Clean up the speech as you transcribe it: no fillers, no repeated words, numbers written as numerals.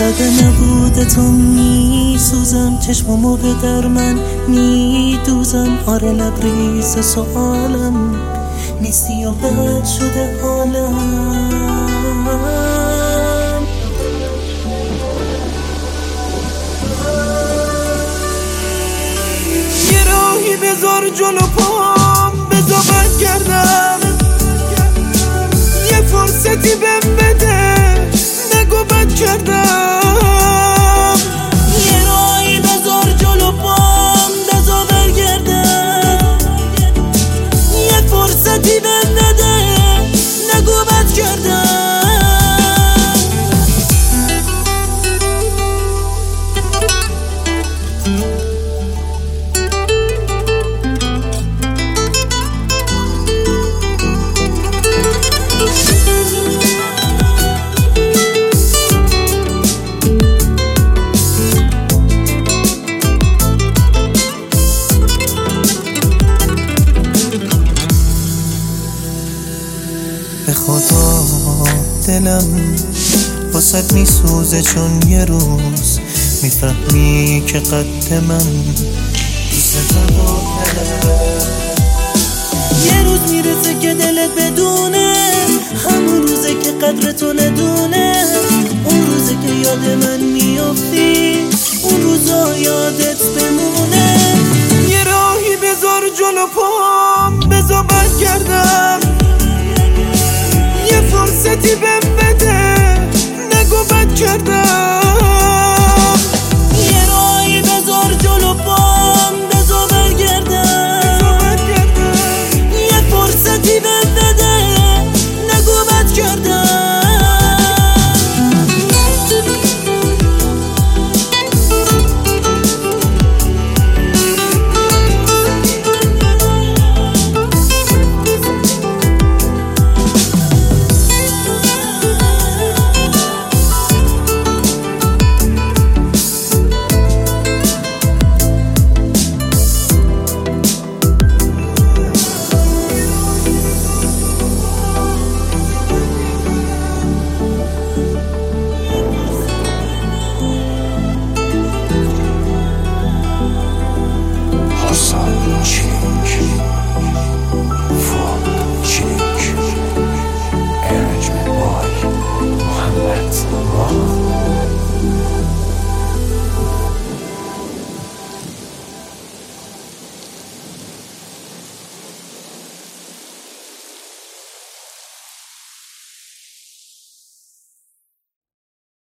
وسط نبود تو میسوزم، چشمامو به در من میدوزم. آره لبریز سوالم نیستی و بد شده حالم. یه راهی بذار جلو پام، بذار برگردم. یه فرصتی بهم بده، نگو بد کردم. یه راهی بذار جلو پام، بذار برگردم. یه فرصتی بهم بده، نگو بد کردم. به خدا دلم واسد میسوزه، چون یه روز میفهمی که قد من دوست نداره. یه روز میرسه که دلت بدونه